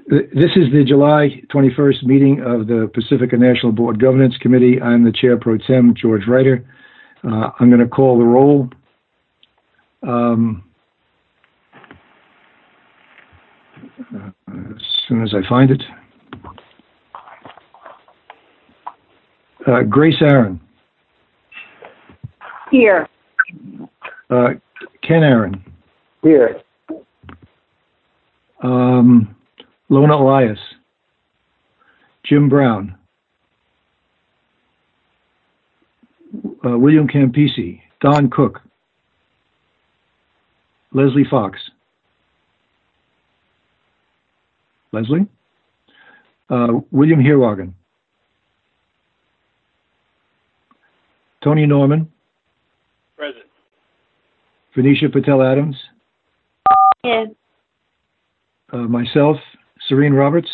This is the July 21st meeting of the Pacifica National Board Governance Committee. I'm the Chair Pro Tem, George Reiter. I'm going to call the roll. As soon as I find it. Grace Aaron. Here. Ken Aaron. Here. Lona Elias. Jim Brown. William Campisi. Don Cook. Leslie Fox. Leslie? William Heerwagen. Tony Norman. Present. Venetia Patel Adams. Yes. Myself, Serene Roberts.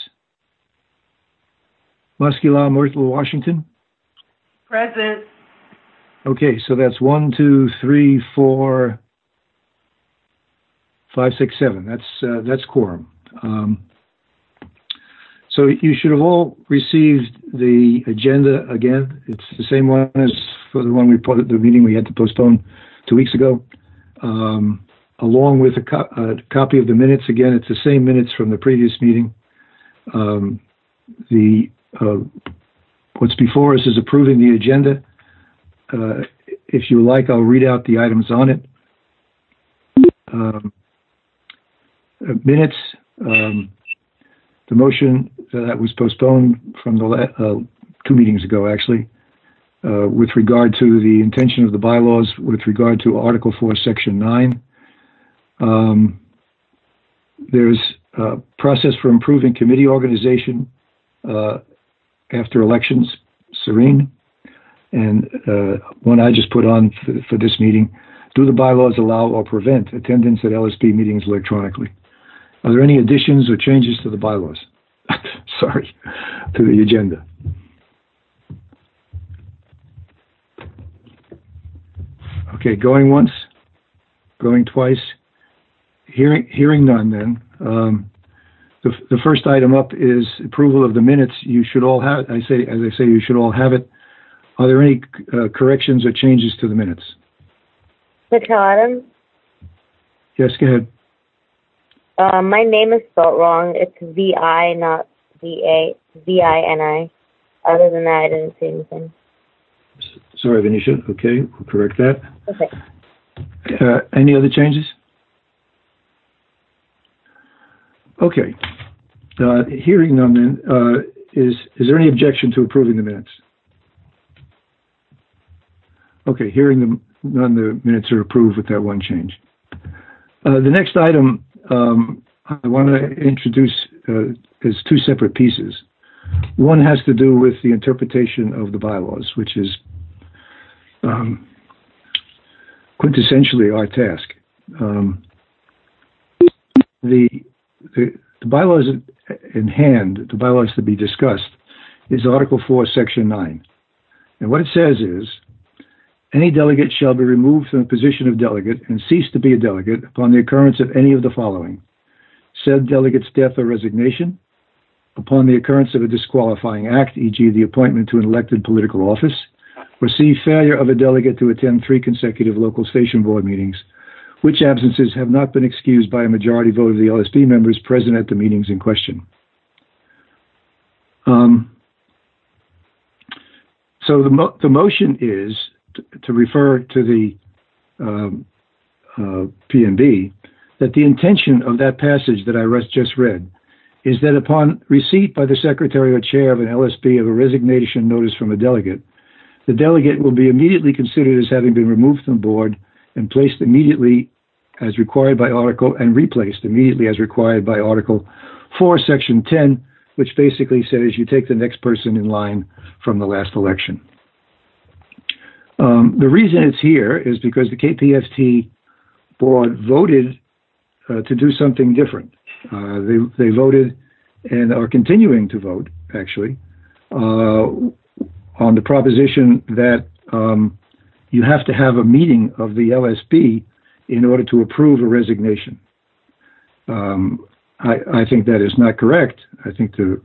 Muskila Myrtle Washington. Present. Okay, so that's 1, 2, 3, 4, 5, 6, 7. That's quorum. So you should have all received the agenda again. It's the same one as for the one we put at the meeting we had to postpone 2 weeks ago, along with a copy of the minutes. Again, it's the same minutes from the previous meeting. What's before us is approving the agenda. If you like, I'll read out the items on it. Minutes. The motion that was postponed from the 2 meetings ago, actually, with regard to the intention of the bylaws, with regard to Article 4, Section 9. There's a process for improving committee organization after elections, Serene, and one I just put on for this meeting. Do the bylaws allow or prevent attendance at LSP meetings electronically? Are there any additions or changes to the bylaws? Sorry, to the agenda. Okay, going once, going twice. Hearing none then. The first item up is approval of the minutes. You should all have it. As I say, you should all have it. Are there any corrections or changes to the minutes? Patel Adams? Yes, go ahead. My name is spelled wrong. It's V-I, not V-A, V-I-N-I. Other than that, I didn't see anything. Sorry, Venetia. Okay, we'll correct that. Okay. Any other changes? Okay. Hearing none then, is there any objection to approving the minutes? Okay, hearing none, the minutes are approved with that one change. The next item I want to introduce is 2 separate pieces. One has to do with the interpretation of the bylaws, which is quintessentially our task. The bylaws in hand, the bylaws to be discussed, is Article 4, Section 9. And what it says is, any delegate shall be removed from the position of delegate and cease to be a delegate upon the occurrence of any of the following: said delegate's death or resignation, upon the occurrence of a disqualifying act, e.g. the appointment to an elected political office, or C, failure of a delegate to attend 3 consecutive local station board meetings, which absences have not been excused by a majority vote of the LSP members present at the meetings in question. So the motion is to refer to the P&B, that the intention of that passage that I just read is that upon receipt by the secretary or chair of an LSP of a resignation notice from a delegate, the delegate will be immediately considered as having been removed from the board and placed immediately as required by Article, and replaced immediately as required by Article 4, Section 10, which basically says you take the next person in line from the last election. The reason it's here is because the KPFT board voted to do something different. They voted and are continuing to vote, actually, on the proposition that you have to have a meeting of the LSP in order to approve a resignation. I think that is not correct. I think the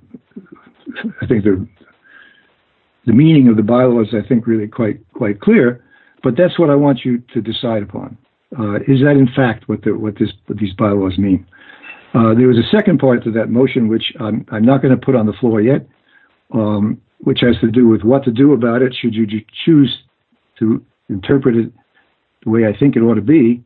meaning of the bylaw is, I think, really quite clear. But that's what I want you to decide upon. Is that in fact what these bylaws mean? There was a second part to that motion, which I'm not going to put on the floor yet, which has to do with what to do about it should you choose to interpret it the way I think it ought to be.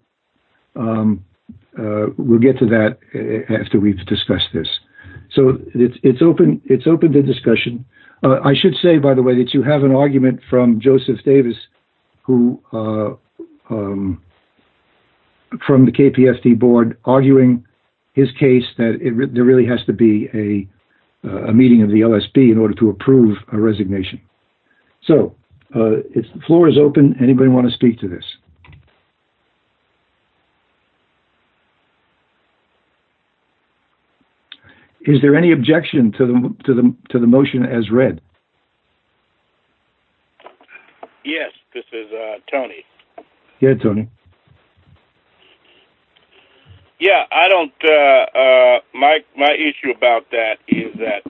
We'll get to that after we've discussed this. So it's open to discussion. I should say, by the way, that you have an argument from Joseph Davis, who from the KPFD board, arguing his case that there really has to be a meeting of the LSB in order to approve a resignation. So the floor is open. Anybody want to speak to this? Is there any objection to the motion as read? Yes, this is Tony. Yeah, Tony. Yeah, I don't. My issue about that is that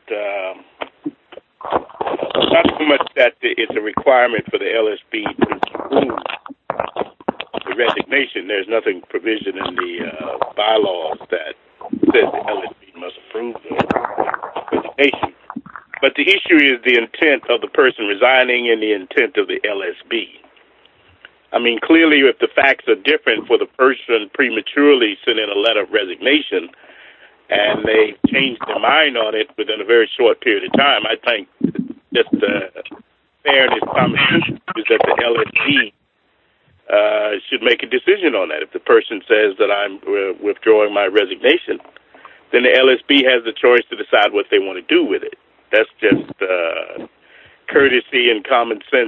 not so much that it's a requirement for the LSB to approve the resignation. There's nothing provision in the bylaws that says the LSB must approve the resignation. But the issue is the intent of the person resigning and the intent of the LSB. I mean, clearly, if the facts are different for the person prematurely sending a letter of resignation and they change their mind on it within a very short period of time, I think just fairness, common sense is that the LSB should make a decision on that. If the person says that I'm withdrawing my resignation, then the LSB has the choice to decide what they want to do with it. That's just courtesy and common sense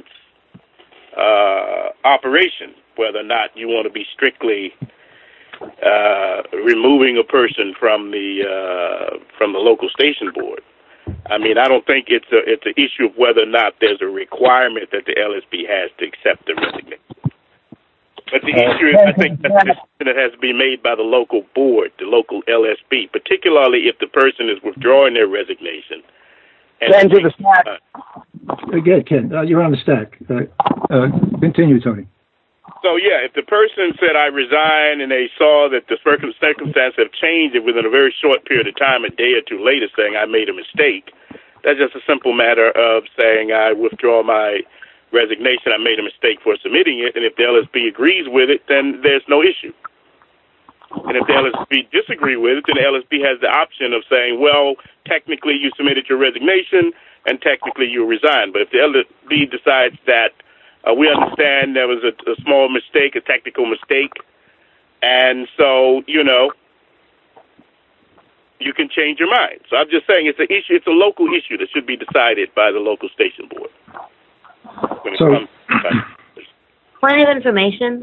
operation, whether or not you want to be strictly removing a person from the local station board. I mean, I don't think it's an issue of whether or not there's a requirement that the LSB has to accept the resignation. But the issue is, I think that's a decision that has to be made by the local board, the local LSB, particularly if the person is withdrawing their resignation. Ken, to the stack. Again, Ken, you're on the stack. Continue, Tony. So, yeah, if the person said, I resign, and they saw that the circumstances have changed and within a very short period of time, a day or two later, saying I made a mistake, that's just a simple matter of saying I withdraw my resignation, I made a mistake for submitting it, and if the LSB agrees with it, then there's no issue. And if the LSB disagree with it, then the LSB has the option of saying, well, technically you submitted your resignation, and technically you resign. But if the LSB decides that we understand there was a small mistake, a technical mistake, and so, you know, you can change your mind. So I'm just saying it's an issue, it's a local issue that should be decided by the local station board. Point of information.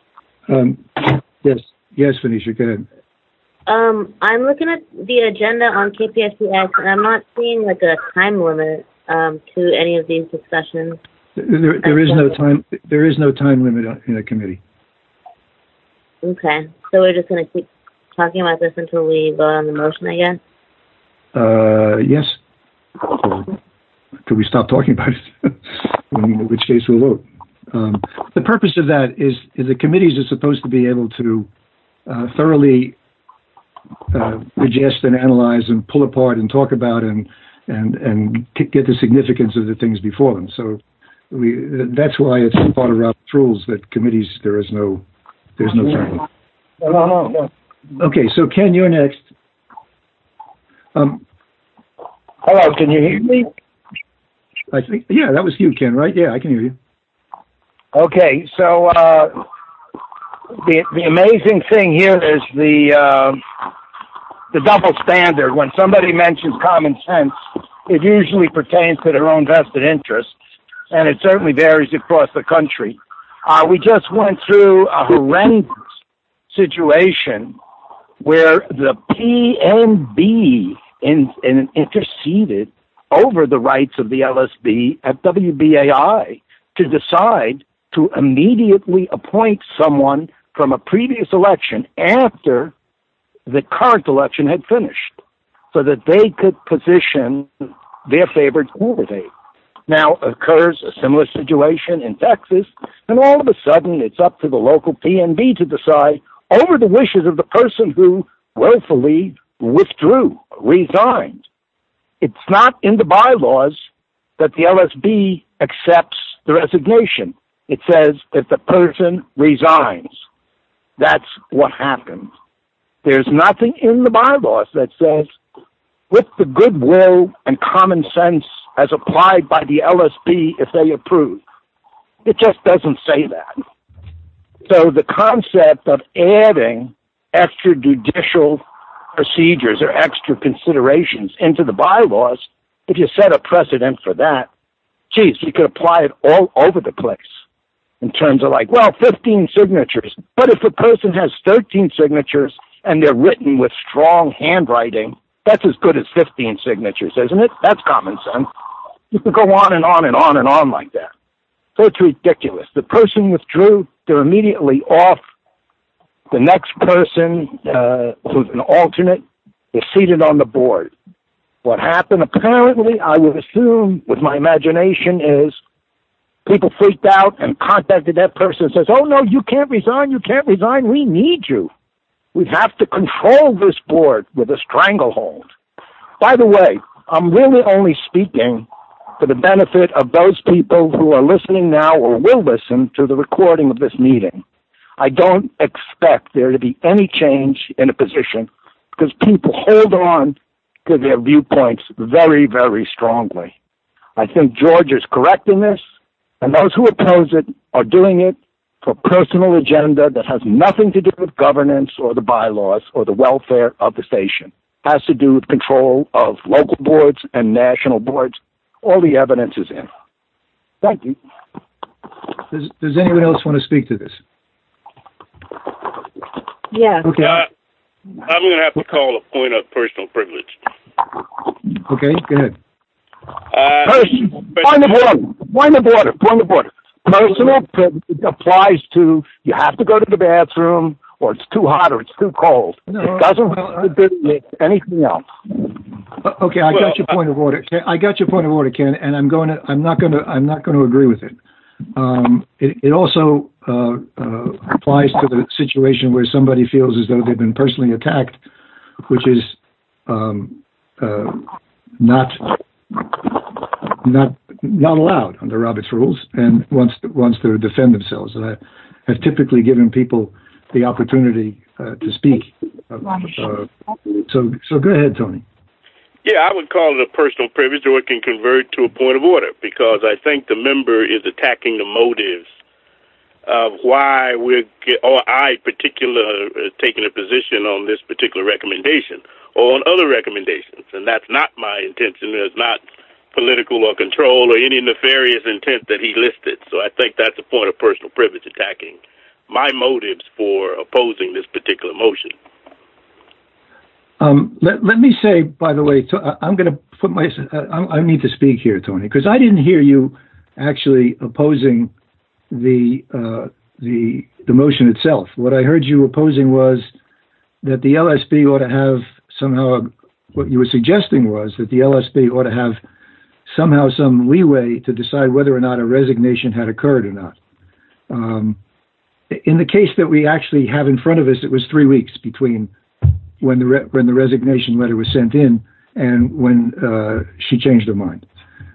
Yes, Phoenicia, go ahead. I'm looking at the agenda on KPFDX, and I'm not seeing like a time limit to any of these discussions. There is no time. There is no time limit in a committee. Okay, so we're just going to keep talking about this until we vote on the motion, I guess. Yes. Until we stop talking about it, in which case we'll vote. The purpose of that is the committees are supposed to be able to thoroughly digest and analyze and pull apart and talk about and get the significance of the things before them. So that's why it's part of Robert's rules that committees there's no time. No. Okay, so Ken, you're next. Hello, can you hear me? I think, yeah, that was you, Ken, right? Yeah, I can hear you. Okay, so the amazing thing here is the double standard. When somebody mentions common sense, it usually pertains to their own vested interest, and it certainly varies across the country. We just went through a horrendous situation where the PNB interceded over the rights of the LSB at WBAI to decide to immediately appoint someone from a previous election after the current election had finished so that they could position their favored candidate. Now occurs a similar situation in Texas, and all of a sudden it's up to the local PNB to decide over the wishes of the person who willfully withdrew, resigned. It's not in the bylaws that the LSB accepts the resignation. It says if the person resigns, that's what happens. There's nothing in the bylaws that says, with the goodwill and common sense as applied by the LSB if they approve. It just doesn't say that. So the concept of adding extrajudicial procedures or extra considerations into the bylaws, if you set a precedent for that, geez, you could apply it all over the place in terms of 15 signatures. But if a person has 13 signatures and they're written with strong handwriting, that's as good as 15 signatures, isn't it? That's common sense. You could go on and on and on and on like that. So it's ridiculous. The person withdrew, they're immediately off. The next person, who's an alternate, is seated on the board. What happened, apparently, I would assume, with my imagination, is people freaked out and contacted that person and says, oh, no, you can't resign, we need you. We have to control this board with a stranglehold. By the way, I'm really only speaking for the benefit of those people who are listening now or will listen to the recording of this meeting. I don't expect there to be any change in a position because people hold on to their viewpoints very, very strongly. I think George is correct in this, and those who oppose it are doing it for personal agenda that has nothing to do with governance or the bylaws or the welfare of the station. It has to do with control of local boards and national boards. All the evidence is in. Thank you. Does anyone else want to speak to this? Yeah. Okay. I'm going to have to call a point of personal privilege. Okay, go ahead. Point of order. Personal privilege applies to you have to go to the bathroom, or it's too hot, or it's too cold. No, it doesn't have to do with anything else. Okay, I got your point of order. I got your point of order, Ken, and I'm not going to agree with it. It also applies to the situation where somebody feels as though they've been personally attacked, which is not allowed under Robert's rules, and wants to defend themselves. And I have typically given people the opportunity to speak. So go ahead, Tony. Yeah, I would call it a personal privilege, or it can convert to a point of order, because I think the member is attacking the motives of why I particular taking a position on this particular recommendation or on other recommendations, and that's not my intention. It's not political or control or any nefarious intent that he listed. So I think that's a point of personal privilege, attacking my motives for opposing this particular motion. Let me say, by the way, I'm going to put I need to speak here, Tony, because I didn't hear you actually opposing the motion itself. What I heard you opposing was that the LSB ought to have somehow, what you were suggesting was that the LSB ought to have somehow some leeway to decide whether or not a resignation had occurred or not. In the case that we actually have in front of us, it was 3 weeks between when the resignation letter was sent in and when she changed her mind.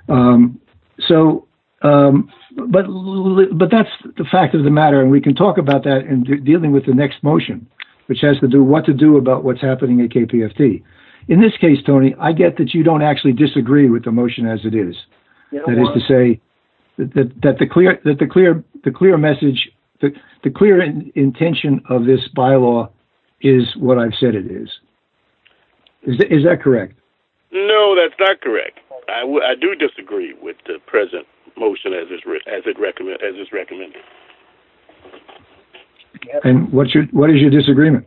But that's the fact of the matter, and we can talk about that in dealing with the next motion, which has to do what to do about what's happening at KPFT. In this case, Tony, I get that you don't actually disagree with the motion as it is. That is to say, that the clear message, the clear intention of this bylaw is what I've said it is. Is that correct? No, that's not correct. I do disagree with the present motion as is recommended. And what is your disagreement?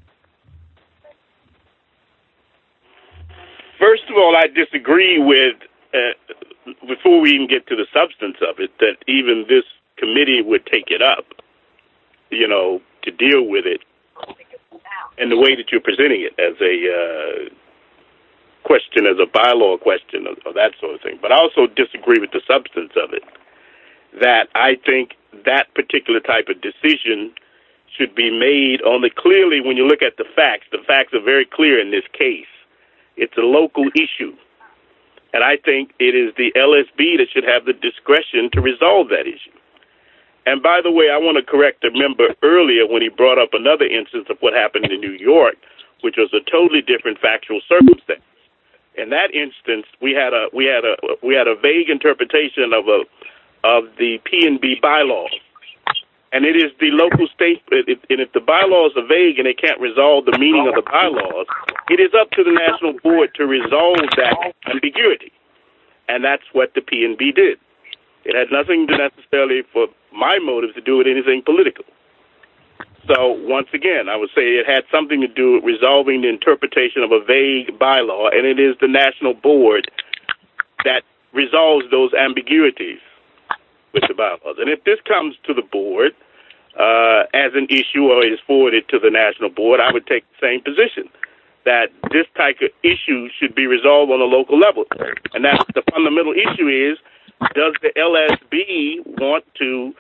First of all, I disagree with, before we even get to the substance of it, that even this committee would take it up, to deal with it and the way that you're presenting it as a question, as a bylaw question, or that sort of thing. But I also disagree with the substance of it, that I think that particular type of decision should be made on the, clearly when you look at the facts are very clear in this case. It's a local issue. And I think it is the LSB that should have the discretion to resolve that issue. And by the way, I want to correct a member earlier when he brought up another instance of what happened in New York, which was a totally different factual circumstance. In that instance, we had a vague interpretation of the P&B bylaws. And it is the local state, and if the bylaws are vague and they can't resolve the meaning of the bylaws, it is up to the national board to resolve that ambiguity. And that's what the P&B did. It had nothing to necessarily, for my motives, to do with anything political. So, once again, I would say it had something to do with resolving the interpretation of a vague bylaw, and it is the national board that resolves those ambiguities with the bylaws. And if this comes to the board as an issue or is forwarded to the national board, I would take the same position, that this type of issue should be resolved on a local level. And that's the fundamental issue is, does the LSB want to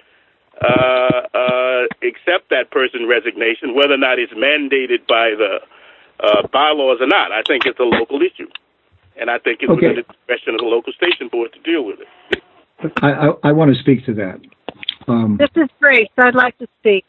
accept that person's resignation, whether or not it's mandated by the bylaws or not? I think it's a local issue. And I think it's within the discretion of the local station board to deal with it. I want to speak to that. This is Grace. I'd like to speak.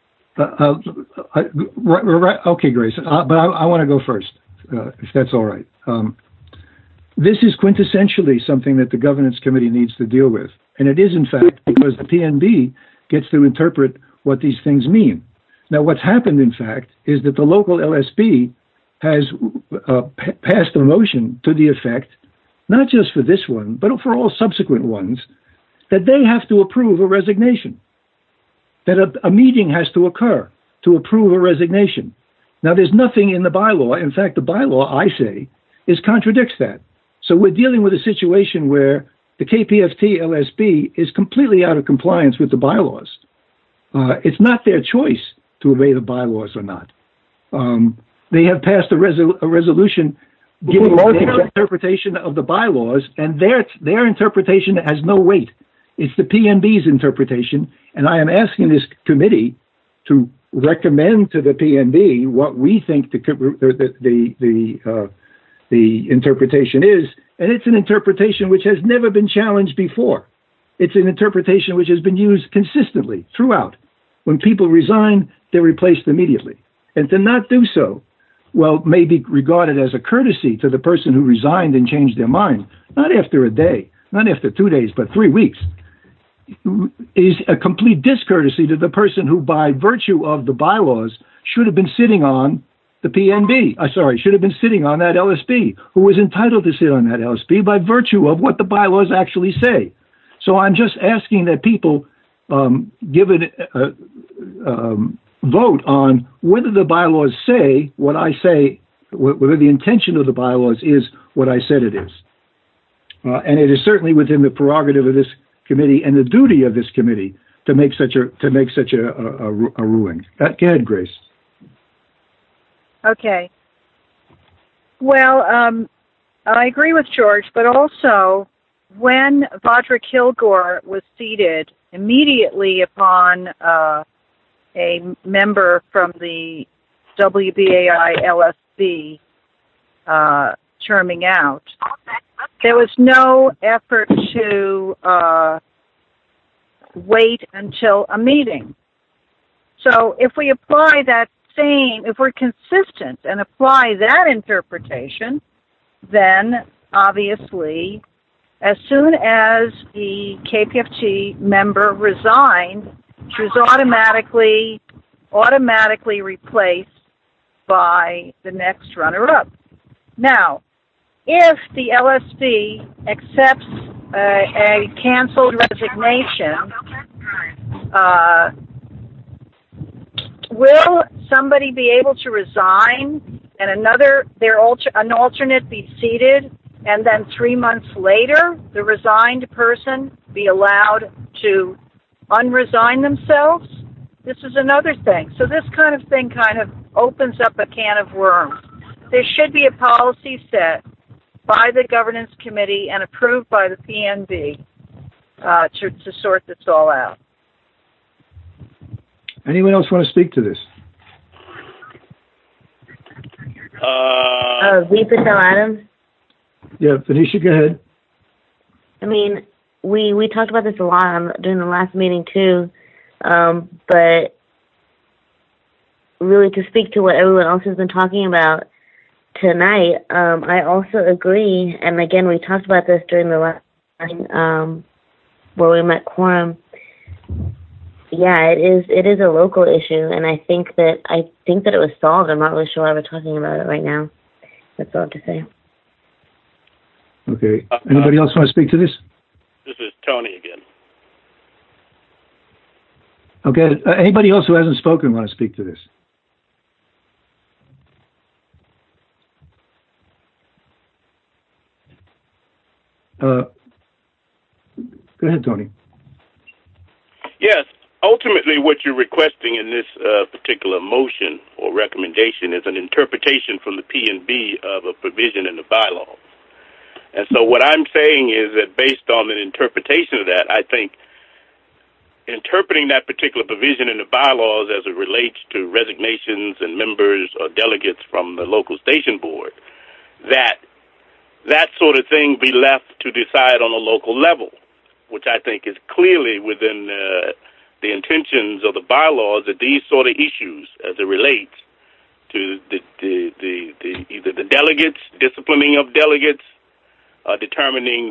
Okay, Grace. But I want to go first, if that's all right. This is quintessentially something that the Governance Committee needs to deal with. And it is, in fact, because the PNB gets to interpret what these things mean. Now, what's happened, in fact, is that the local LSB has passed a motion to the effect, not just for this one, but for all subsequent ones, that they have to approve a resignation, that a meeting has to occur to approve a resignation. Now, there's nothing in the bylaw. In fact, the bylaw, I say, contradicts that. So we're dealing with a situation where the KPFT LSB is completely out of compliance with the bylaws. It's not their choice to obey the bylaws or not. They have passed a resolution giving their interpretation of the bylaws, and their interpretation has no weight. It's the PNB's interpretation, and I am asking this committee to recommend to the PNB what we think the interpretation is, and it's an interpretation which has never been challenged before. It's an interpretation which has been used consistently throughout. When people resign, they're replaced immediately. And to not do so, well, may be regarded as a courtesy to the person who resigned and changed their mind, not after a day, not after 2 days, but 3 weeks, is a complete discourtesy to the person who, by virtue of the bylaws, should have been sitting on the PNB. Should have been sitting on that LSB, who was entitled to sit on that LSB by virtue of what the bylaws actually say. So I'm just asking that people give a vote on whether the bylaws say what I say, whether the intention of the bylaws is what I said it is. And it is certainly within the prerogative of this committee and the duty of this committee to make such a ruling. Go ahead, Grace. Okay. Well, I agree with George, but also when Vodra Kilgore was seated immediately upon a member from the WBAI LSB terming out, there was no effort to wait until a meeting. So if we apply that if we're consistent and apply that interpretation, then obviously as soon as the KPFT member resigned, she was automatically replaced by the next runner-up. Now, if the LSB accepts a canceled resignation, will somebody be able to resign and an alternate be seated, and then 3 months later the resigned person be allowed to unresign themselves? This is another thing. So this kind of thing kind of opens up a can of worms. There should be a policy set by the governance committee and approved by the PNB to sort this all out. Anyone else want to speak to this? V. Patel Adams. Yeah, Venetia, go ahead. I mean, we talked about this a lot during the last meeting too, but really to speak to what everyone else has been talking about tonight, I also agree, and again, we talked about this during the last meeting where we met quorum. Yeah, it is a local issue, and I think that it was solved. I'm not really sure why we're talking about it right now. That's all I have to say. Okay. Anybody else want to speak to this? This is Tony again. Okay. Anybody else who hasn't spoken want to speak to this? Go ahead, Tony. Yes. Ultimately, what you're requesting in this particular motion or recommendation is an interpretation from the P&B of a provision in the bylaws. And so what I'm saying is that based on an interpretation of that, I think interpreting that particular provision in the bylaws as it relates to resignations and members or delegates from the local station board, that sort of thing be left to decide on a local level, which I think is clearly within the intentions of the bylaws that these sort of issues as it relates to either the delegates, disciplining of delegates, determining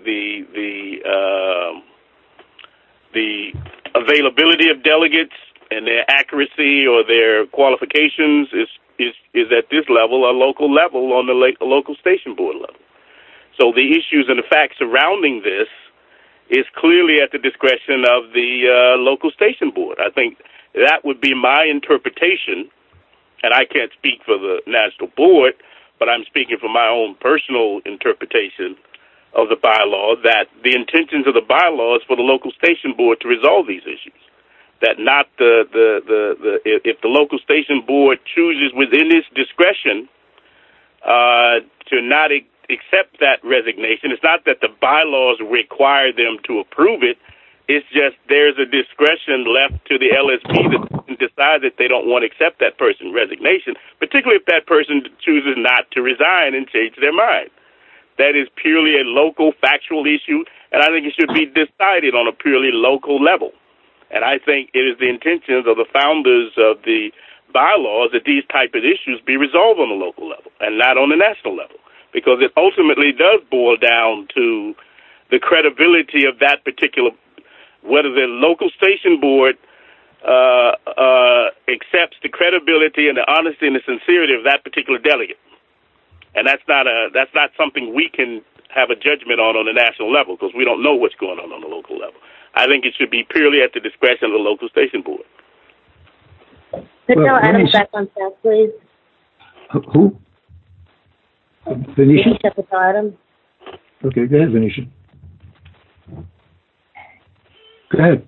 the availability of delegates and their accuracy or their qualifications is at this level, a local level on the local station board level. So the issues and the facts surrounding this is clearly at the discretion of the local station board. I think that would be my interpretation, and I can't speak for the national board, but I'm speaking from my own personal interpretation of the bylaw, that the intentions of the bylaw is for the local station board to resolve these issues. That not if the local station board chooses within its discretion to not accept that resignation, it's not that the bylaws require them to approve it. It's just there's a discretion left to the LSP to decide that they don't want to accept that person's resignation, particularly if that person chooses not to resign and change their mind. That is purely a local factual issue, and I think it should be decided on a purely local level. And I think it is the intentions of the founders of the bylaws that these type of issues be resolved on the local level and not on the national level, because it ultimately does boil down to the credibility of that particular, whether the local station board accepts the credibility and the honesty and the sincerity of that particular delegate. And that's not something we can have a judgment on the national level, because we don't know what's going on the local level. I think it should be purely at the discretion of the local station board. Patel Adams back on staff, please. Who? Venetia? Patel Adams. Okay, go ahead, Venetia. Go ahead.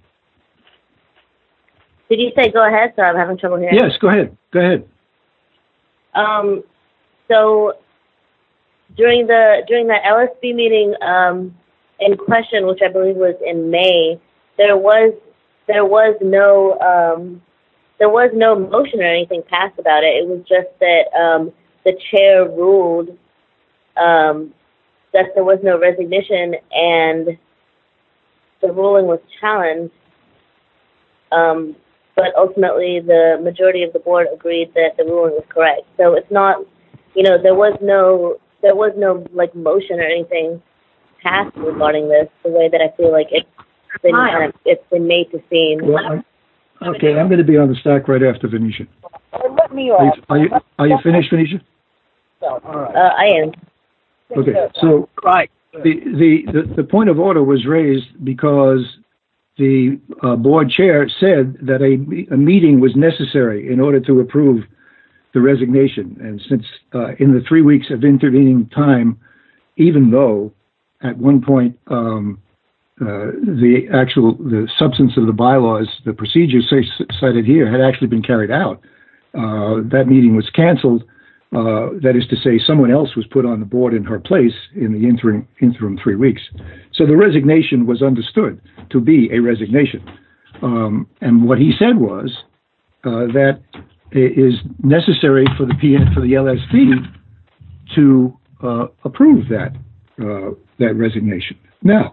Did you say go ahead? Sorry, I'm having trouble hearing. Yes, go ahead. Go ahead. So during the LSB meeting in question, which I believe was in May, there was no motion or anything passed about it. It was just that the chair ruled that there was no resignation, and the ruling was challenged. But ultimately, the majority of the board agreed that the ruling was correct. So it's not, there was no like motion or anything passed regarding this. The way that I feel like it's been made to seem. Well, okay, I'm going to be on the stack right after Venetia. Let me off. Are you finished, Venetia? I am. Okay, so Right. the point of order was raised because the board chair said that a meeting was necessary in order to approve the resignation. And since in the 3 weeks of intervening time, even though at one point the substance of the bylaws, the procedures cited here, had actually been carried out, that meeting was canceled. That is to say, someone else was put on the board in her place in the interim 3 weeks. So the resignation was understood to be a resignation. And what he said was that it is necessary for the LSB to approve that resignation. Now,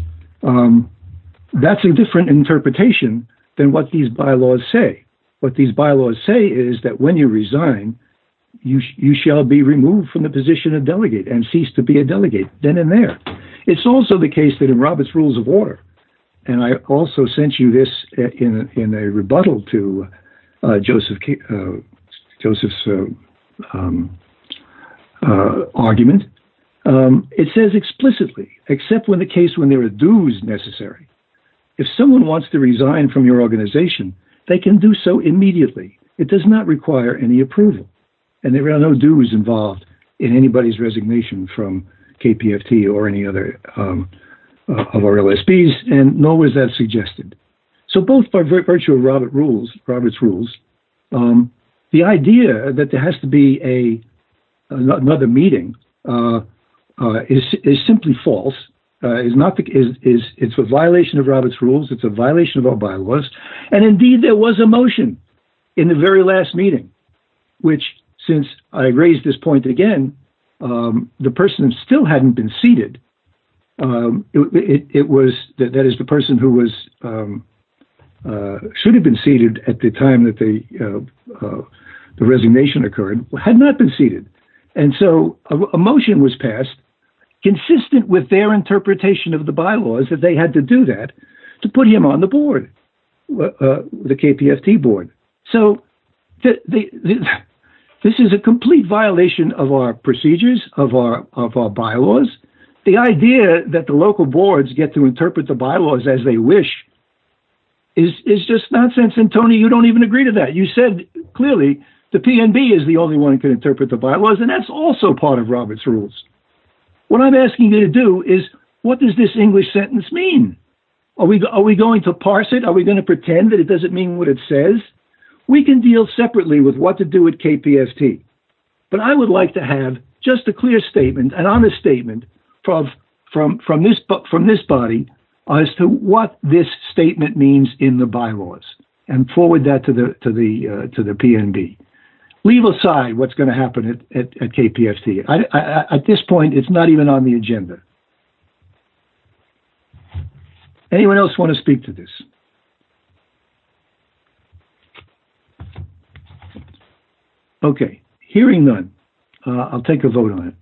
that's a different interpretation than what these bylaws say. What these bylaws say is that when you resign, you shall be removed from the position of delegate and cease to be a delegate then and there. It's also the case that in Robert's Rules of Order, and I also sent you this in a rebuttal to Joseph's argument, it says explicitly, except when there are dues necessary. If someone wants to resign from your organization, they can do so immediately. It does not require any approval. And there are no dues involved in anybody's resignation from KPFT or any other of our LSBs, and nor was that suggested. So both by virtue of Robert's rules, the idea that there has to be another meeting is simply false. It's a violation of Robert's rules. It's a violation of our bylaws. And indeed, there was a motion in the very last meeting, which, since I raised this point again, the person still hadn't been seated. It was that is the person who was should have been seated at the time that the resignation occurred, had not been seated, and so a motion was passed, consistent with their interpretation of the bylaws, that they had to do that to put him on the board, the KPFT board. So this is a complete violation of our procedures, of our bylaws. The idea that the local boards get to interpret the bylaws as they wish is just nonsense. And Tony, you don't even agree to that. You said clearly the PNB is the only one who can interpret the bylaws, and that's also part of Robert's rules. What I'm asking you to do is, what does this English sentence mean? Are we going to parse it? Are we going to pretend that it doesn't mean what it says? We can deal separately with what to do at KPFT. But I would like to have just a clear statement, an honest statement from this body as to what this statement means in the bylaws, and forward that to the PNB. Leave aside what's going to happen at KPFT. At this point, it's not even on the agenda. Anyone else want to speak to this? Okay, hearing none, I'll take a vote on it.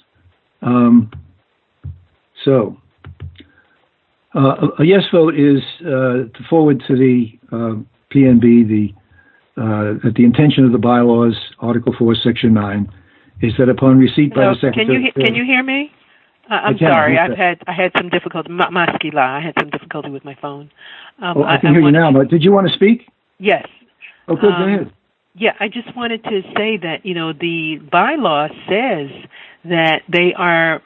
A yes vote is to forward to the PNB that the intention of the bylaws, Article 4, Section 9, is that upon receipt by the Secretary... Can you hear me? I'm sorry, I had some difficulty. I had some difficulty with my phone. I can hear you now, but did you want to speak? Yes. Okay, go ahead. Yeah, I just wanted to say that, the bylaw says that they are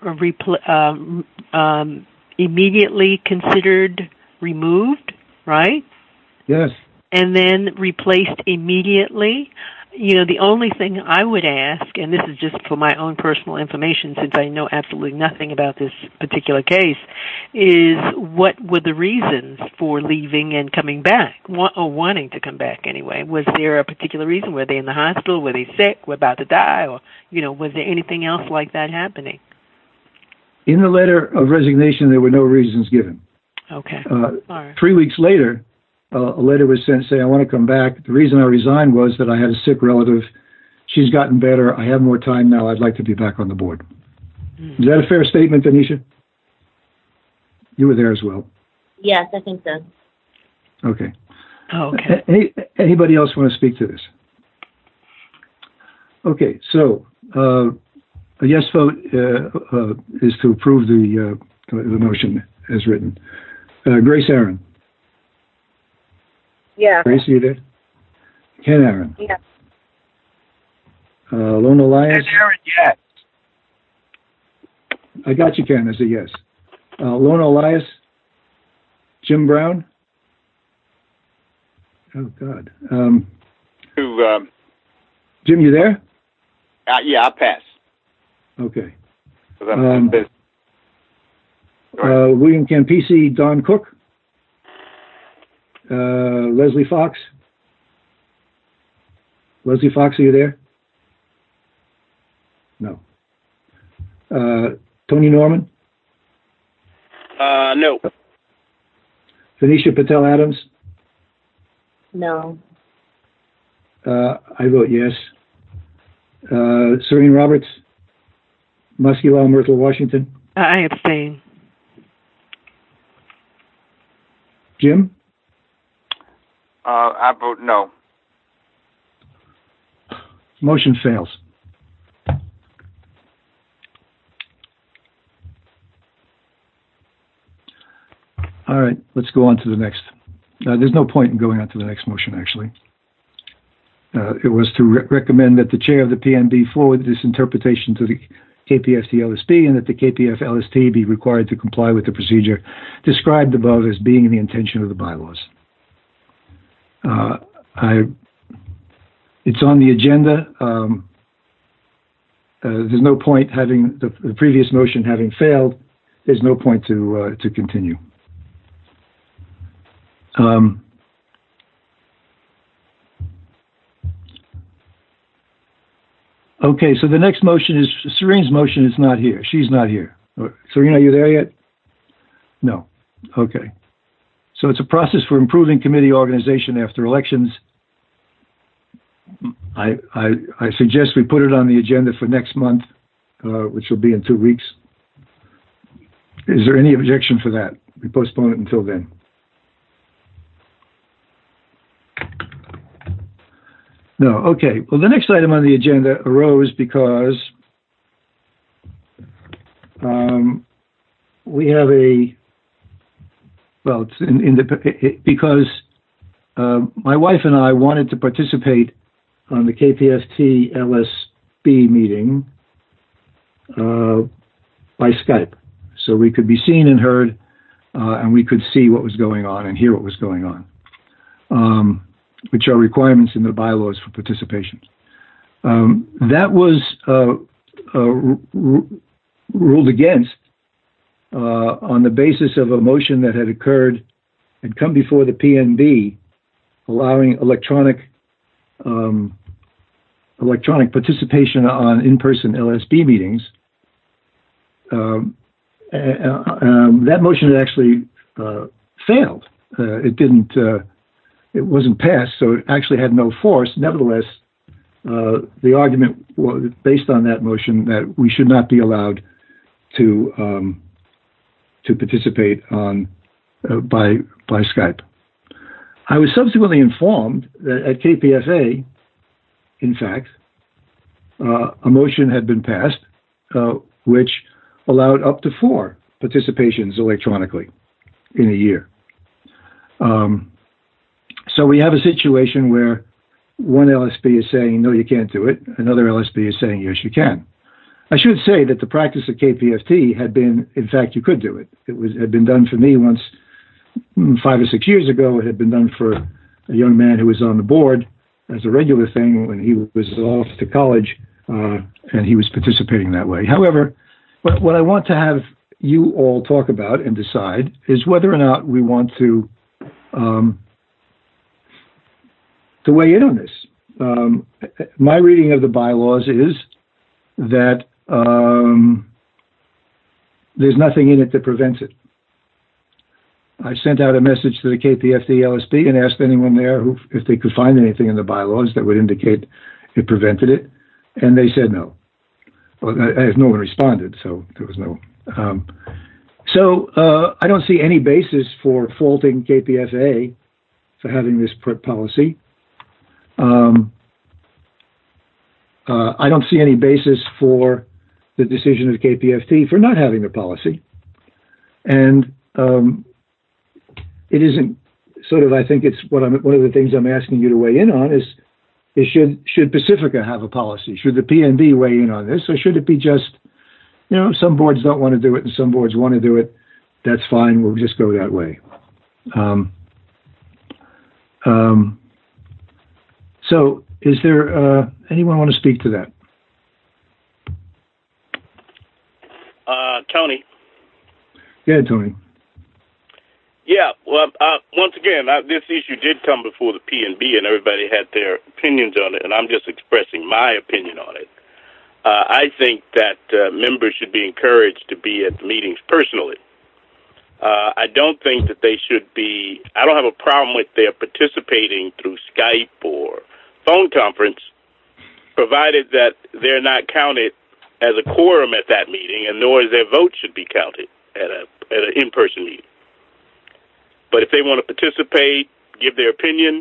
immediately considered removed, right? Yes. And then replaced immediately. The only thing I would ask, and this is just for my own personal information since I know absolutely nothing about this particular case, is what were the reasons for leaving and coming back, or wanting to come back anyway? Was there a particular reason? Were they in the hospital? Were they sick? Were about to die? Or, was there anything else like that happening? In the letter of resignation, there were no reasons given. Okay. All right. 3 weeks later, a letter was sent saying, I want to come back. The reason I resigned was that I had a sick relative. She's gotten better. I have more time now. I'd like to be back on the board. Mm-hmm. Is that a fair statement, Anisha? You were there as well. Yes, I think so. Okay. Oh, okay. Anybody else want to speak to this? Okay, so a yes vote is to approve the motion as written. Grace Aaron. Yeah. Grace, are you there? Ken Aaron. Yeah. Lona Elias. Ken Aaron, yes. I got you, Ken, as a yes. Lona Elias. Jim Brown. Oh, God. Jim, you there? Yeah, I'll pass. Okay. I'm busy. William Campisi, Don Cook, Leslie Fox. Leslie Fox, are you there? No. Tony Norman? No. Venetia Patel Adams? No. I vote yes. Serene Roberts? Musculal Myrtle Washington? I abstain. Jim? I vote no. Motion fails. All right, let's go on to the next. There's no point in going on to the next motion, actually. It was to recommend that the chair of the PNB forward this interpretation to the KPFT-LSP and that the KPF-LST be required to comply with the procedure described above as being the intention of the bylaws. It's on the agenda. There's no point having the previous motion having failed. There's no point to continue. Okay, so the next motion is Serene's motion is not here. She's not here. Serene, are you there yet? No. Okay. So it's a process for improving committee organization after elections. I suggest we put it on the agenda for next month, which will be in 2 weeks. Is there any objection for that? We postpone it until then. No, okay. Well, the next item on the agenda arose because we have because my wife and I wanted to participate on the KPFT-LSB meeting by Skype. So we could be seen and heard, and we could see what was going on and hear what was going on. Which are requirements in the bylaws for participation. That was ruled against on the basis of a motion that had come before the PNB, allowing electronic participation on in-person LSB meetings. That motion had actually failed. It wasn't passed, so it actually had no force. Nevertheless, the argument was based on that motion that we should not be allowed to participate on by Skype. I was subsequently informed that at KPFA, in fact, a motion had been passed which allowed up to 4 participations electronically in a year. So we have a situation where one LSB is saying, no, you can't do it. Another LSB is saying, yes, you can. I should say that the practice at KPFT had been, in fact, you could do it. Had been done for me once 5 or 6 years ago. It had been done for a young man who was on the board as a regular thing when he was off to college, and he was participating that way. However, what I want to have you all talk about and decide is whether or not we want to weigh in on this. My reading of the bylaws is that there's nothing in it that prevents it. I sent out a message to the KPFT-LSB and asked anyone there if they could find anything in the bylaws that would indicate it prevented it, and they said no. Well, no one responded, so there was no. I don't see any basis for faulting KPFA for having this policy. I don't see any basis for the decision of KPFT for not having the policy. And it isn't sort of, I think it's one of the things I'm asking you to weigh in on is should Pacifica have a policy? Should the PNB weigh in on this? Or should it be just, some boards don't want to do it and some boards want to do it. That's fine. We'll just go that way. So Is there anyone want to speak to that? Tony. Yeah, Tony. Yeah, well, once again, this issue did come before the P&B, and everybody had their opinions on it, and I'm just expressing my opinion on it. I think that members should be encouraged to be at the meetings personally. I don't think that they should be, I don't have a problem with their participating through Skype or phone conference, provided that they're not counted as a quorum at that meeting, and nor is their vote should be counted at an in-person meeting. But if they want to participate, give their opinion,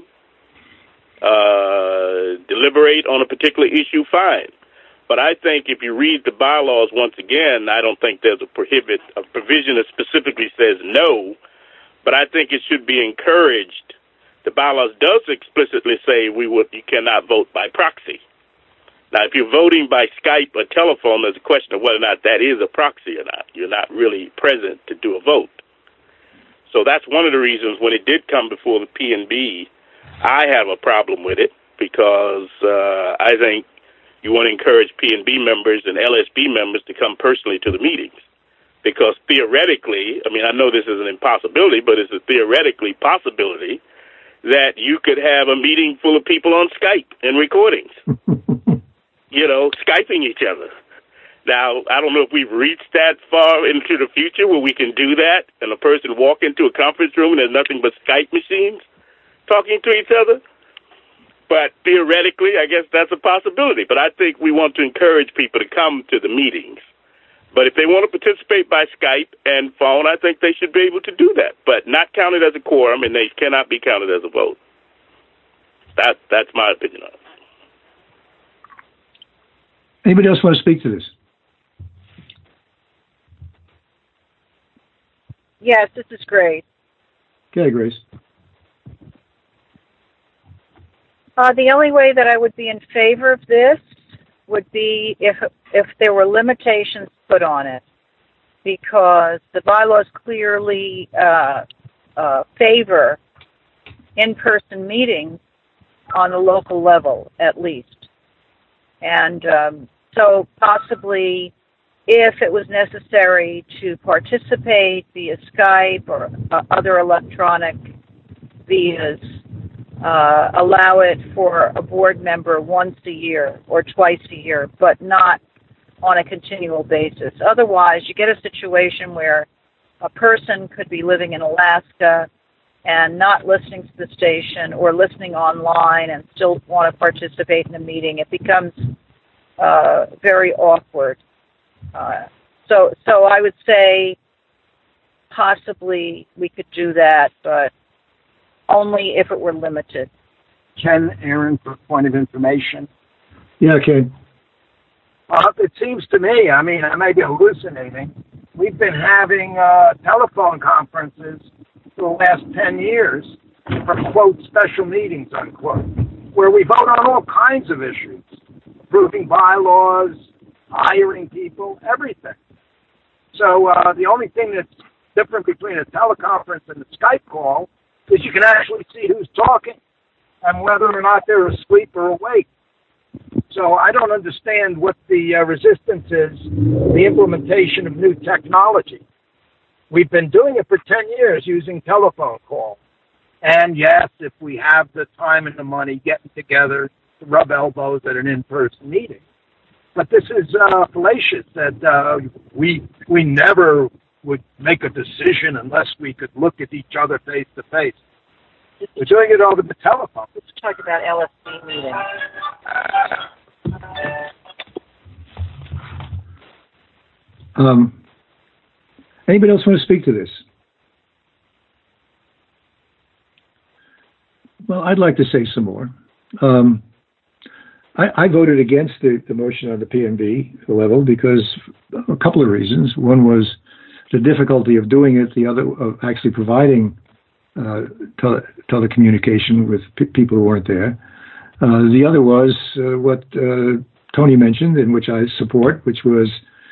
deliberate on a particular issue, fine. But I think if you read the bylaws once again, I don't think there's a provision that specifically says no, but I think it should be encouraged. The bylaws does explicitly say you cannot vote by proxy. Now, if you're voting by Skype or telephone, there's a question of whether or not that is a proxy or not. You're not really present to do a vote. So that's one of the reasons when it did come before the P&B, I have a problem with it because I think you want to encourage P&B members and LSB members to come personally to the meetings. Because theoretically, I mean, I know this is an impossibility, but it's a theoretically possibility that you could have a meeting full of people on Skype and recordings, Skyping each other. Now, I don't know if we've reached that far into the future where we can do that and a person walk into a conference room and there's nothing but Skype machines talking to each other. But theoretically, I guess that's a possibility. But I think we want to encourage people to come to the meetings. But if they want to participate by Skype and phone, I think they should be able to do that. But not counted as a quorum, and they cannot be counted as a vote. That's my opinion on it. Anybody else want to speak to this? Yes, this is Grace. Okay, Grace. The only way that I would be in favor of this would be if there were limitations put on it, because the bylaws clearly favor in-person meetings on the local level, at least. And so possibly if it was necessary to participate via Skype or other electronic vias, allow it for a board member once a year or twice a year, but not on a continual basis. Otherwise, you get a situation where a person could be living in Alaska and not listening to the station or listening online and still want to participate in a meeting. It becomes very awkward. So I would say possibly we could do that, but only if it were limited. Ken Aaron, for point of information. Yeah, Ken. It seems to me, I mean, I may be hallucinating, we've been having telephone conferences for the last 10 years for, quote, special meetings, unquote, where we vote on all kinds of issues, approving bylaws, hiring people, everything. So the only thing that's different between a teleconference and a Skype call is you can actually see who's talking and whether or not they're asleep or awake. So I don't understand what the resistance is, the implementation of new technology. We've been doing it for 10 years using telephone calls. And yes, if we have the time and the money, getting together to rub elbows at an in-person meeting. But this is fallacious that we never would make a decision unless we could look at each other face to face. We're doing it over the telephone. Let's talk about LSB meetings. Anybody else want to speak to this? Well, I'd like to say some more. I voted against the motion on the P&B level because a couple of reasons. One was the difficulty of doing it, the other of actually providing telecommunication with people who weren't there. The other was what Tony mentioned, and which I support, which was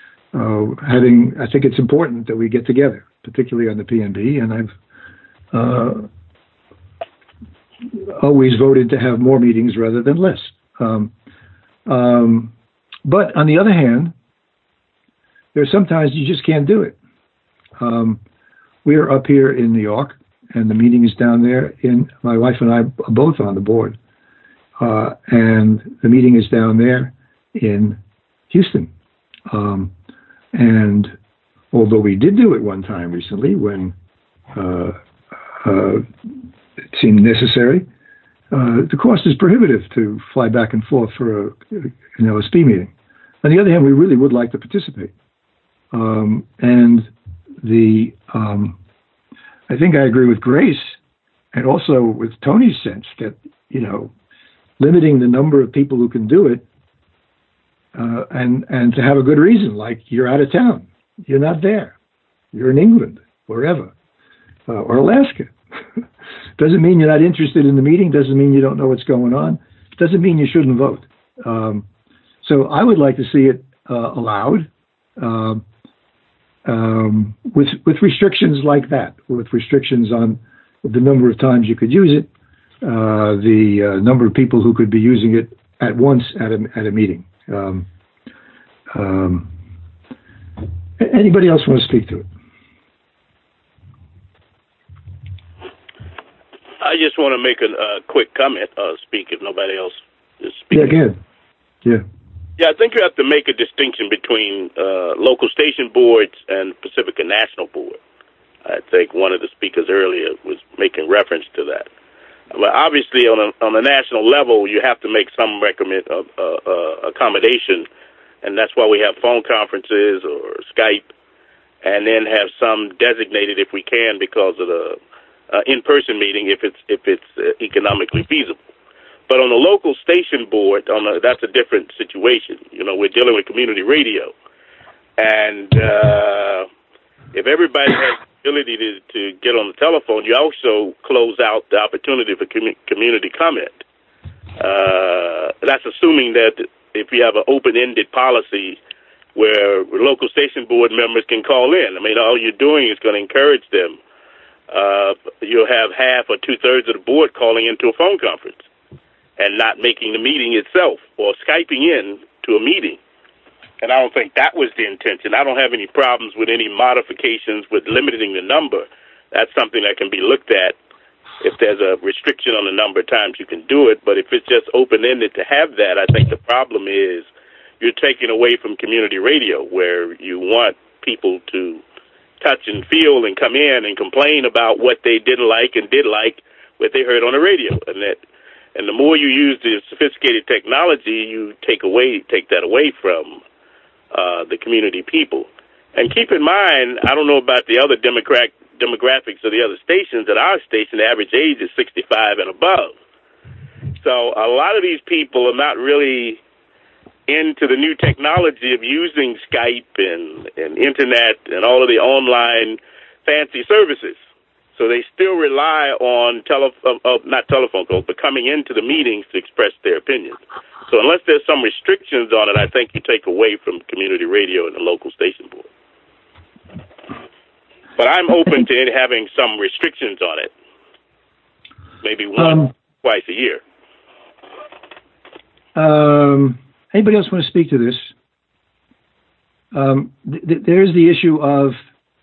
I think it's important that we get together, particularly on the P&B, and I've always voted to have more meetings rather than less. But on the other hand, there's sometimes you just can't do it. We are up here in New York, and the meeting is down there. My wife and I are both on the board, and the meeting is down there in Houston. And although we did do it one time recently when it seemed necessary, the cost is prohibitive to fly back and forth for an LSP meeting. On the other hand, we really would like to participate. And I think I agree with Grace and also with Tony's sense that, limiting the number of people who can do it and to have a good reason, like you're out of town, you're not there, you're in England, wherever, or Alaska. Doesn't mean you're not interested in the meeting, doesn't mean you don't know what's going on, doesn't mean you shouldn't vote. So I would like to see it allowed with restrictions like that, with restrictions on the number of times you could use it, the number of people who could be using it at once at a meeting. Anybody else want to speak to it? I just want to make a quick comment, speak if nobody else is speaking. Yeah, go ahead. Yeah. Yeah, I think you have to make a distinction between local station boards and Pacifica National Board. I think one of the speakers earlier was making reference to that. But obviously, on a national level, you have to make some accommodation, and that's why we have phone conferences or Skype, and then have some designated, if we can, because of the in-person meeting, if it's economically feasible. But on the local station board, that's a different situation. We're dealing with community radio, and if everybody has the ability to get on the telephone, you also close out the opportunity for community comment. That's assuming that if you have an open-ended policy where local station board members can call in. All you're doing is going to encourage them. You'll have half or two-thirds of the board calling into a phone conference and not making the meeting itself or Skyping in to a meeting. And I don't think that was the intention. I don't have any problems with any modifications with limiting the number. That's something that can be looked at if there's a restriction on the number of times you can do it. But if it's just open-ended to have that, I think the problem is you're taking away from community radio, where you want people to touch and feel and come in and complain about what they didn't like and did like what they heard on the radio. And the more you use the sophisticated technology, you take that away from the community people. And keep in mind, I don't know about the other demographics of the other stations. At our station, the average age is 65 and above. So a lot of these people are not really into the new technology of using Skype and Internet and all of the online fancy services. So they still rely on not telephone calls, but coming into the meetings to express their opinions. So unless there's some restrictions on it, I think you take away from community radio and the local station board. But I'm open to having some restrictions on it, maybe twice a year. Anybody else want to speak to this? There's the issue of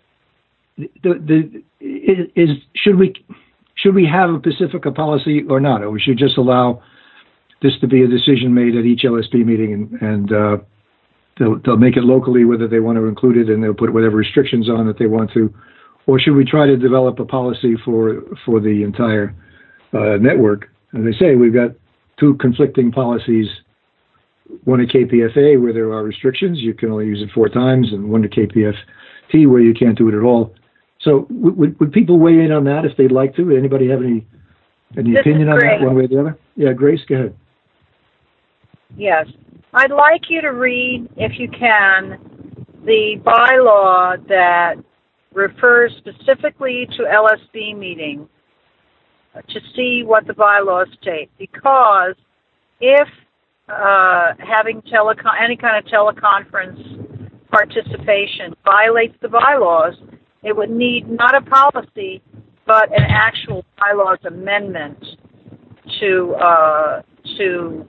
should we have a Pacifica policy or not, or we should just allow this to be a decision made at each LSP meeting, and they'll make it locally whether they want to include it, and they'll put whatever restrictions on that they want to, or should we try to develop a policy for the entire network? As I say, we've got two conflicting policies. One at KPFA where there are restrictions, you can only use it 4 times, and one at KPFT where you can't do it at all. So would people weigh in on that if they'd like to? Anybody have any opinion on that one way or the other? Yeah, Grace, go ahead. Yes. I'd like you to read, if you can, the bylaw that refers specifically to LSB meeting to see what the bylaws state. Because if having any kind of teleconference participation violates the bylaws, it would need not a policy, but an actual bylaws amendment to to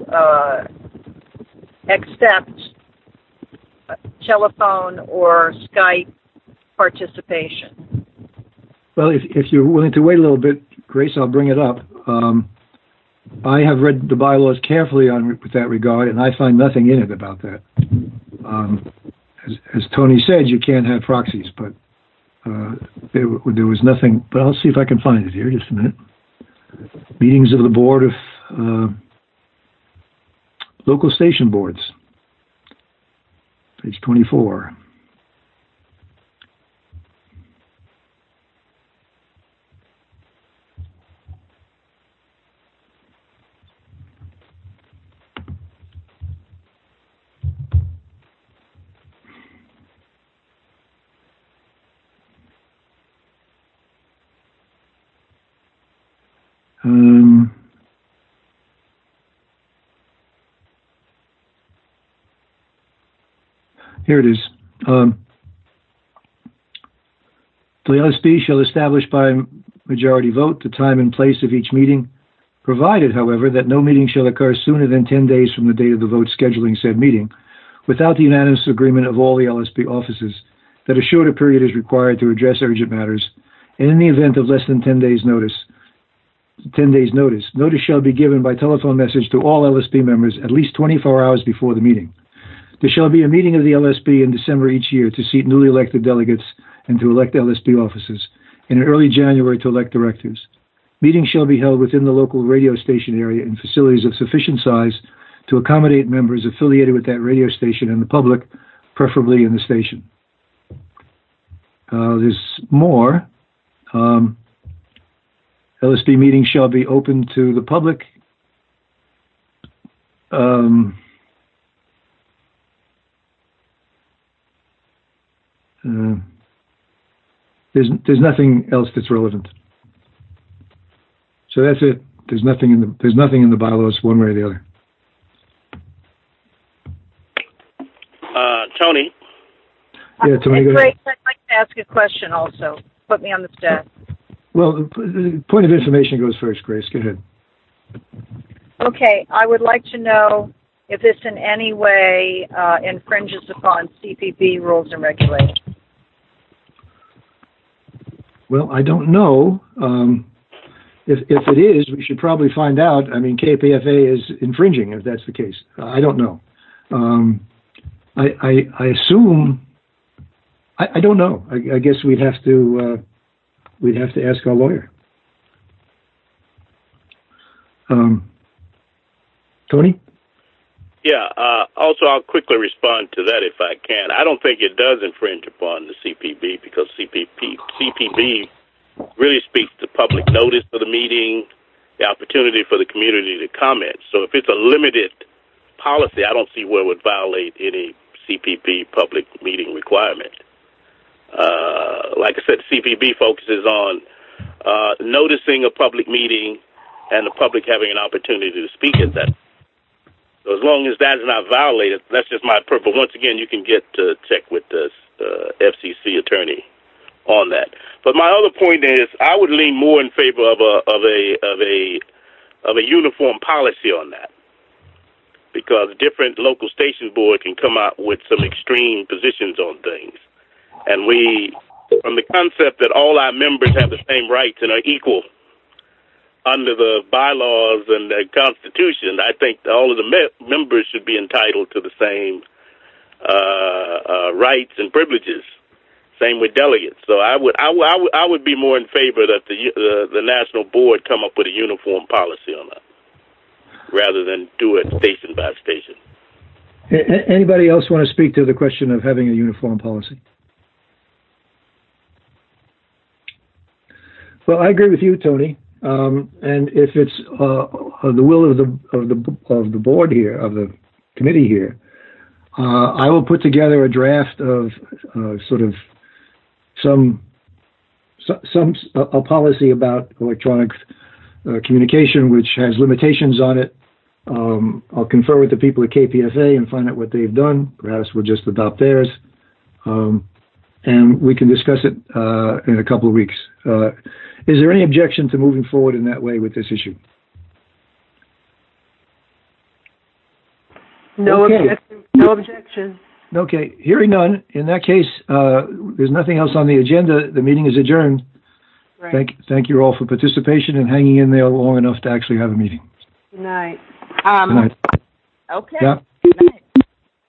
accept telephone or Skype participation? Well, if you're willing to wait a little bit, Grace, I'll bring it up. I have read the bylaws carefully with that regard, and I find nothing in it about that. As Tony said, you can't have proxies, but there was nothing. But I'll see if I can find it here. Just a minute. Meetings of the Board of Local Station Boards, page 24. Here it is. The LSB shall establish by majority vote the time and place of each meeting, provided, however, that no meeting shall occur sooner than 10 days from the date of the vote scheduling said meeting, without the unanimous agreement of all the LSB offices, that a shorter period is required to address urgent matters, and in the event of less than 10 days notice, notice shall be given by telephone message to all LSB members at least 24 hours before the meeting. There shall be a meeting of the LSB in December each year to seat newly elected delegates and to elect LSB officers, and in early January to elect directors. Meetings shall be held within the local radio station area in facilities of sufficient size to accommodate members affiliated with that radio station and the public, preferably in the station. There's more. LSB meetings shall be open to the public. There's nothing else that's relevant. So that's it. There's nothing in the bylaws one way or the other. Tony. Yeah, Tony. Go ahead. I'd like to ask a question also. Put me on the spot. Well, the point of information goes first, Grace. Go ahead. Okay, I would like to know if this in any way infringes upon CPB rules and regulations. Well, I don't know. If it is, we should probably find out. I mean, KPFA is infringing if that's the case. I don't know. I assume. I don't know. I guess we'd have to ask our lawyer. Tony? Yeah. Also, I'll quickly respond to that if I can. I don't think it does infringe upon the CPB because CPB really speaks to public notice for the meeting, the opportunity for the community to comment. So if it's a limited policy, I don't see where it would violate any CPB public meeting requirement. Like I said, CPB focuses on noticing a public meeting and the public having an opportunity to speak at that. So as long as that's not violated, that's just my purpose. Once again, you can get to check with the FCC attorney on that. But my other point is, I would lean more in favor of a uniform policy on that, because different local station board can come out with some extreme positions on things, and we, from the concept that all our members have the same rights and are equal under the bylaws and the Constitution, I think all of the members should be entitled to the same rights and privileges. Same with delegates. So I would be more in favor that the national board come up with a uniform policy on that, rather than do it station by station. Anybody else want to speak to the question of having a uniform policy? Well, I agree with you, Tony. And if it's the will of the board here, of the committee here, I will put together a draft of sort of a policy about electronic communication, which has limitations on it. I'll confer with the people at KPFA and find out what they've done. Perhaps we'll just adopt theirs, and we can discuss it in a couple of weeks. Is there any objection to moving forward in that way with this issue? No Okay. objection. No objection. Okay, hearing none. In that case, there's nothing else on the agenda. The meeting is adjourned. Right. Thank you all for participation and hanging in there long enough to actually have a meeting. Good night. Good night. Okay. Yeah.